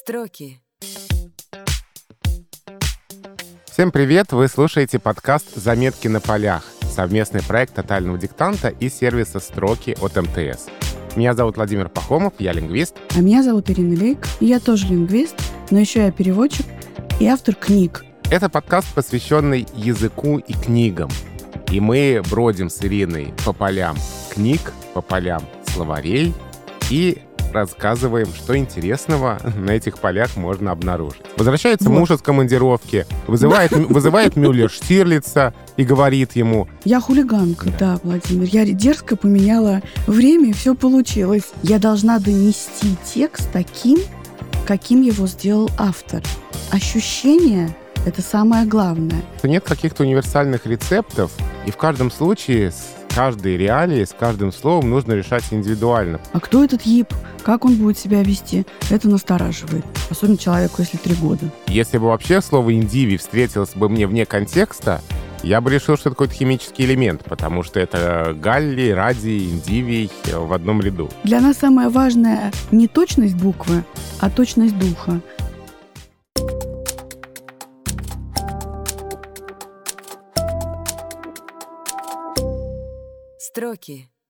Строки. Всем привет! Вы слушаете подкаст «Заметки на полях», совместный проект тотального диктанта и сервиса «Строки» от МТС. Меня зовут Владимир Пахомов, я лингвист. А меня зовут Ирина Лейк, и я тоже лингвист, но еще я переводчик и автор книг. Это подкаст, посвященный языку и книгам. И мы бродим с Ириной по полям книг, по полям словарей и рассказываем, что интересного на этих полях можно обнаружить. Возвращается муж из командировки, вызывает Мюллер Штирлица и говорит ему... Я хулиганка, да, Владимир. Я дерзко поменяла время, и все получилось. Я должна донести текст таким, каким его сделал автор. Ощущение — это самое главное. Нет каких-то универсальных рецептов, и в каждом случае с каждой реалией, с каждым словом нужно решать индивидуально. А кто этот ЕИП? Как он будет себя вести? Это настораживает. Особенно человеку, если 3 года. Если бы вообще слово «индивий» встретилось бы мне вне контекста, я бы решил, что это какой-то химический элемент, потому что это галлий, радий, индивий в одном ряду. Для нас самое важное не точность буквы, а точность духа. Строки.